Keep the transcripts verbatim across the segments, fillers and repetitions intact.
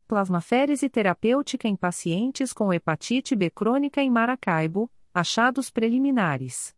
Plasmaférese terapêutica em pacientes com hepatite B crônica em Maracaibo, achados preliminares.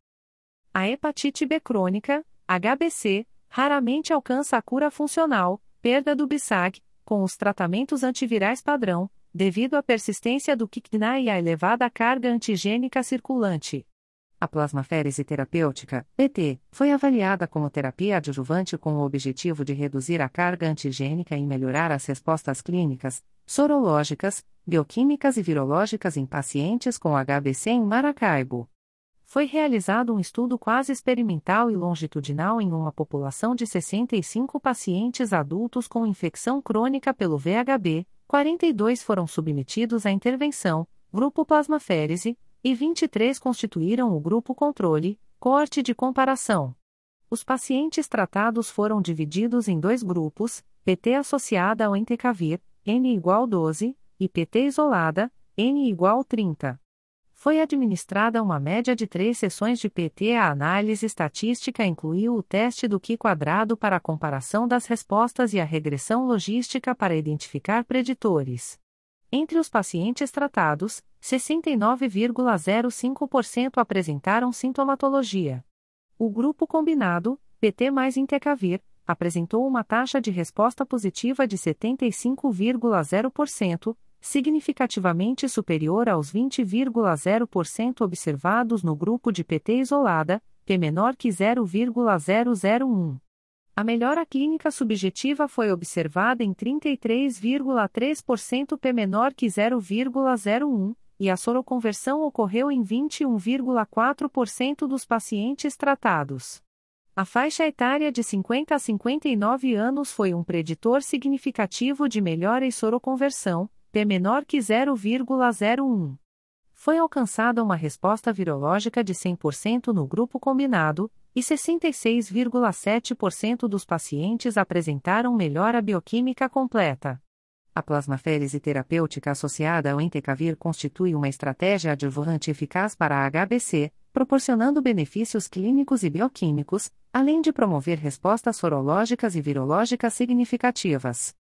A hepatite B crônica, H B C, raramente alcança a cura funcional, perda do B S A G, com os tratamentos antivirais padrão, devido à persistência do C C N A e à elevada carga antigênica circulante. A plasmaférese terapêutica, P T, foi avaliada como terapia adjuvante com o objetivo de reduzir a carga antigênica e melhorar as respostas clínicas, sorológicas, bioquímicas e virológicas em pacientes com H B C em Maracaibo. Foi realizado um estudo quase experimental e longitudinal em uma população de sessenta e cinco pacientes adultos com infecção crônica pelo V H B, quarenta e dois foram submetidos à intervenção, grupo plasmaférese, e vinte e três constituíram o grupo controle, coorte de comparação. Os pacientes tratados foram divididos em dois grupos, P T associada ao entecavir, N igual doze, e P T isolada, N igual trinta. Foi administrada uma média de três sessões de P T. A análise estatística incluiu o teste do Q quadrado para a comparação das respostas e a regressão logística para identificar preditores. Entre os pacientes tratados, sessenta e nove vírgula zero cinco por cento apresentaram sintomatologia. O grupo combinado, P T mais entecavir, apresentou uma taxa de resposta positiva de setenta e cinco vírgula zero por cento, significativamente superior aos vinte vírgula zero por cento observados no grupo de P T isolada, P menor que zero vírgula zero zero um. A melhora clínica subjetiva foi observada em trinta e três vírgula três por cento P menor que zero vírgula zero um, e a soroconversão ocorreu em vinte e um vírgula quatro por cento dos pacientes tratados. A faixa etária de cinquenta a cinquenta e nove anos foi um preditor significativo de melhora em soroconversão, P menor que zero vírgula zero um. Foi alcançada uma resposta virológica de cem por cento no grupo combinado, e sessenta e seis vírgula sete por cento dos pacientes apresentaram melhora bioquímica completa. A plasmaférese terapêutica associada ao entecavir constitui uma estratégia adjuvante eficaz para a H B C, proporcionando benefícios clínicos e bioquímicos, além de promover respostas sorológicas e virológicas significativas.